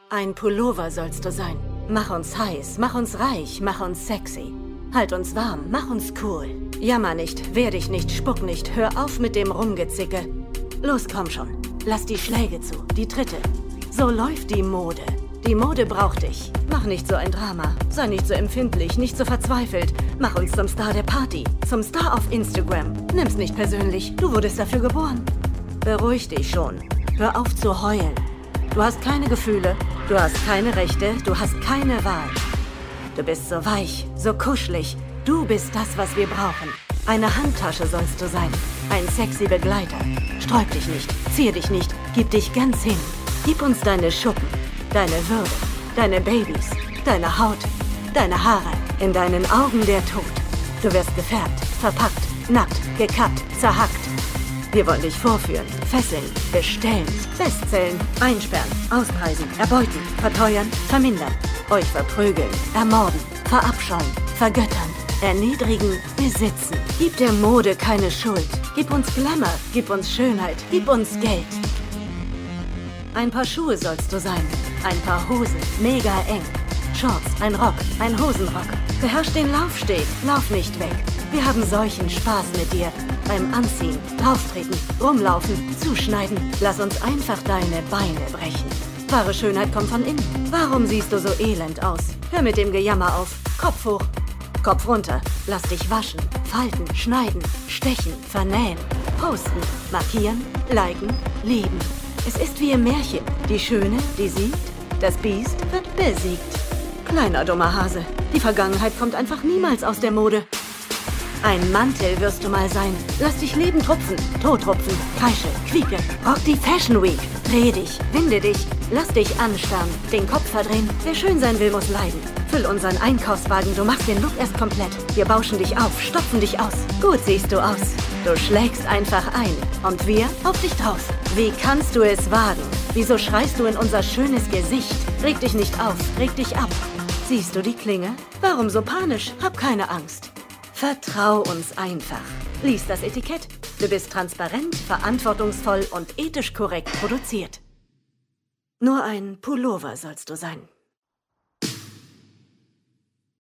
Ein Pullover sollst du sein. Mach uns heiß, mach uns reich, mach uns sexy. Halt uns warm, mach uns cool. Jammer nicht, wehr dich nicht, spuck nicht, hör auf mit dem Rumgezicke. Los, komm schon, lass die Schläge zu, die Tritte. So läuft die Mode. Die Mode braucht dich. Mach nicht so ein Drama, sei nicht so empfindlich, nicht so verzweifelt. Mach uns zum Star der Party, zum Star auf Instagram. Nimm's nicht persönlich, du wurdest dafür geboren. Beruhig dich schon, hör auf zu heulen. Du hast keine Gefühle, du hast keine Rechte, du hast keine Wahl. Du bist so weich, so kuschelig. Du bist das, was wir brauchen. Eine Handtasche sollst du sein. Ein sexy Begleiter. Sträub dich nicht, zier dich nicht, gib dich ganz hin. Gib uns deine Schuppen, deine Würde, deine Babys, deine Haut, deine Haare. In deinen Augen der Tod. Du wirst gefärbt, verpackt, nackt, gekappt, zerhackt. Wir wollen dich vorführen, fesseln, bestellen, festzählen, einsperren, auspreisen, erbeuten, verteuern, vermindern, euch verprügeln, ermorden, verabscheuen, vergöttern, erniedrigen, besitzen. Gib der Mode keine Schuld. Gib uns Glamour, gib uns Schönheit, gib uns Geld. Ein paar Schuhe sollst du sein, ein paar Hosen, mega eng. Shorts, ein Rock, ein Hosenrock. Beherrsch den Laufsteg, lauf nicht weg. Wir haben solchen Spaß mit dir. Beim Anziehen, drauftreten, rumlaufen, zuschneiden. Lass uns einfach deine Beine brechen. Wahre Schönheit kommt von innen. Warum siehst du so elend aus? Hör mit dem Gejammer auf. Kopf hoch, Kopf runter. Lass dich waschen, falten, schneiden, stechen, vernähen, posten, markieren, liken, lieben. Es ist wie im Märchen. Die Schöne, die siegt, das Biest wird besiegt. Kleiner dummer Hase, die Vergangenheit kommt einfach niemals aus der Mode. Ein Mantel wirst du mal sein. Lass dich Leben tropfen, totrupfen, kreische, quieke. Rock die Fashion Week. Dreh dich, winde dich, lass dich anstarren, den Kopf verdrehen. Wer schön sein will, muss leiden. Füll unseren Einkaufswagen, du machst den Look erst komplett. Wir bauschen dich auf, stopfen dich aus. Gut siehst du aus. Du schlägst einfach ein. Und wir auf dich drauf. Wie kannst du es wagen? Wieso schreist du in unser schönes Gesicht? Reg dich nicht auf, reg dich ab. Siehst du die Klinge? Warum so panisch? Hab keine Angst. Vertrau uns einfach. Lies das Etikett. Du bist transparent, verantwortungsvoll und ethisch korrekt produziert. Nur ein Pullover sollst du sein.